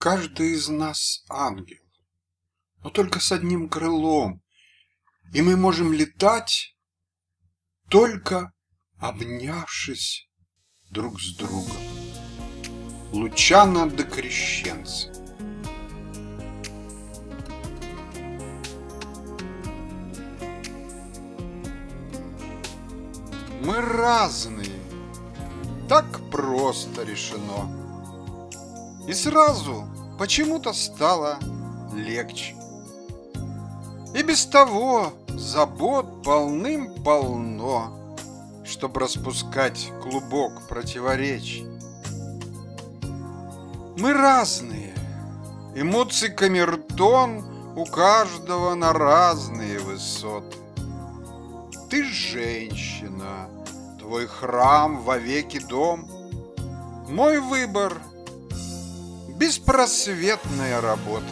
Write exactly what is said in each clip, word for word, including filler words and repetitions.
Каждый из нас ангел, но только с одним крылом, и мы можем летать, только обнявшись друг с другом. Лучано де Крещенцы. Мы разные, так просто решено. И сразу почему-то стало легче. И без того забот полным-полно, чтоб распускать клубок противоречий. Мы разные, эмоций камертон у каждого на разные высоты. Ты женщина, твой храм вовеки дом. Мой выбор — беспросветная работа.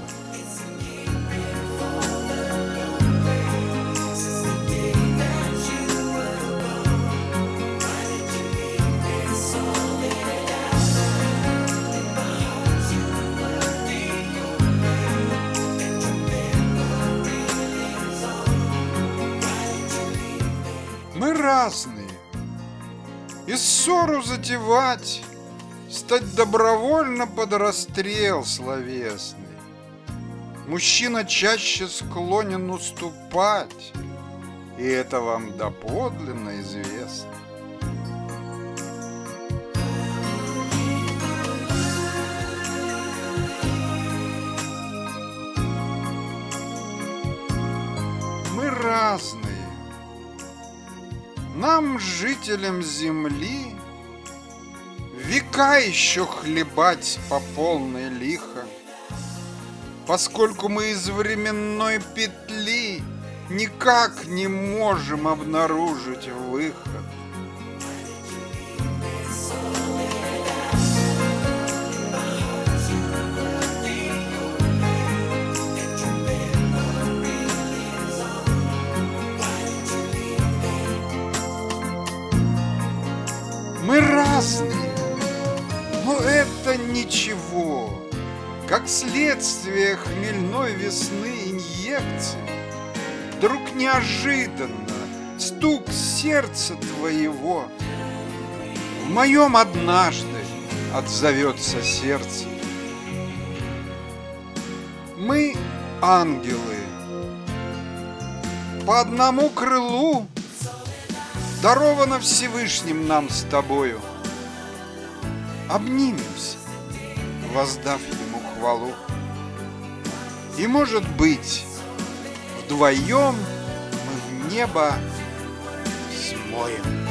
Мы разные, и ссору затевать, стать добровольно под расстрел словесный. Мужчина чаще склонен уступать, и это вам доподлинно известно. Мы разные. Нам, жителям земли, века еще хлебать по полной лихо, поскольку мы из временной петли никак не можем обнаружить выход. Мы разные, но это ничего. Как следствие хмельной весны инъекции, вдруг неожиданно стук сердца твоего в моем однажды отзовется сердце. Мы ангелы, по одному крылу даровано Всевышним нам с тобою. Обнимемся, воздав ему хвалу. И, может быть, вдвоем мы в небо взмоем.